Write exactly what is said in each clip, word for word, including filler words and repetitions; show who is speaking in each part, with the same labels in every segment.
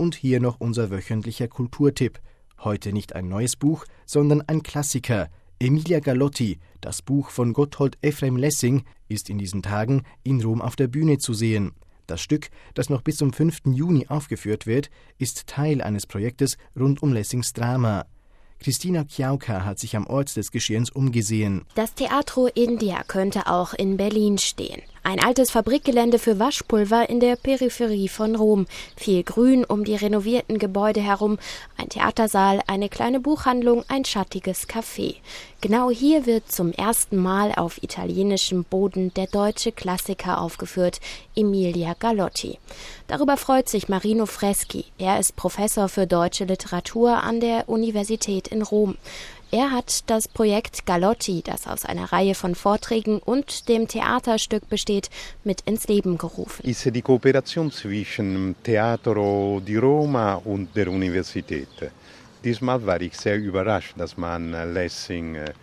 Speaker 1: Und hier noch unser wöchentlicher Kulturtipp. Heute nicht ein neues Buch, sondern ein Klassiker. Emilia Galotti, das Buch von Gotthold Ephraim Lessing, ist in diesen Tagen in Rom auf der Bühne zu sehen. Das Stück, das noch bis zum fünften Juni aufgeführt wird, ist Teil eines Projektes rund um Lessings Drama. Christina Chiauca hat sich am Ort des Geschehens umgesehen.
Speaker 2: Das Teatro India könnte auch in Berlin stehen. Ein altes Fabrikgelände für Waschpulver in der Peripherie von Rom. Viel Grün um die renovierten Gebäude herum, ein Theatersaal, eine kleine Buchhandlung, ein schattiges Café. Genau hier wird zum ersten Mal auf italienischem Boden der deutsche Klassiker aufgeführt, Emilia Galotti. Darüber freut sich Marino Freschi. Er ist Professor für deutsche Literatur an der Universität in Rom. Er hat das Projekt Galotti, das aus einer Reihe von Vorträgen und dem Theaterstück besteht, mit ins Leben gerufen.
Speaker 3: Ist die Kooperation zwischen dem Teatro di Roma und der Universität. Diesmal war ich sehr überrascht, dass man Lessing äh,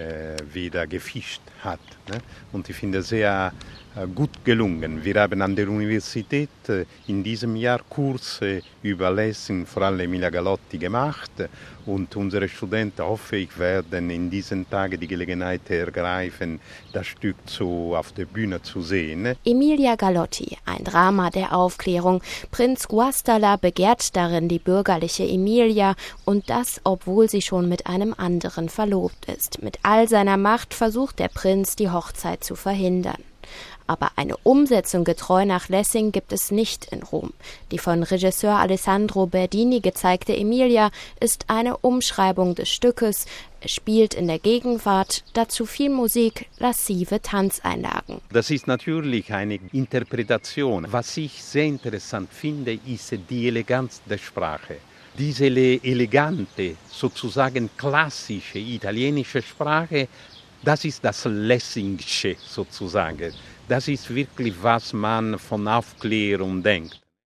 Speaker 3: wieder gefischt hat. Ne? Und ich finde es sehr äh, gut gelungen. Wir haben an der Universität äh, in diesem Jahr Kurse über Lessing, vor allem Emilia Galotti, gemacht. Und unsere Studenten, hoffe ich, werden in diesen Tagen die Gelegenheit ergreifen, das Stück zu, auf der Bühne zu sehen.
Speaker 2: Emilia Galotti, ein Drama der Aufklärung. Prinz Guastalla begehrt darin die bürgerliche Emilia und das, obwohl sie schon mit einem anderen verlobt ist. Mit all seiner Macht versucht der Prinz, die Hochzeit zu verhindern. Aber eine Umsetzung getreu nach Lessing gibt es nicht in Rom. Die von Regisseur Alessandro Berdini gezeigte Emilia ist eine Umschreibung des Stückes. Es spielt in der Gegenwart, dazu viel Musik, lascive Tanzeinlagen.
Speaker 3: Das ist natürlich eine Interpretation. Was ich sehr interessant finde, ist die Eleganz der Sprache. Diese elegante, sozusagen klassische italienische Sprache, das ist das Lessingsche sozusagen. Das ist wirklich, was man von Aufklärung denkt.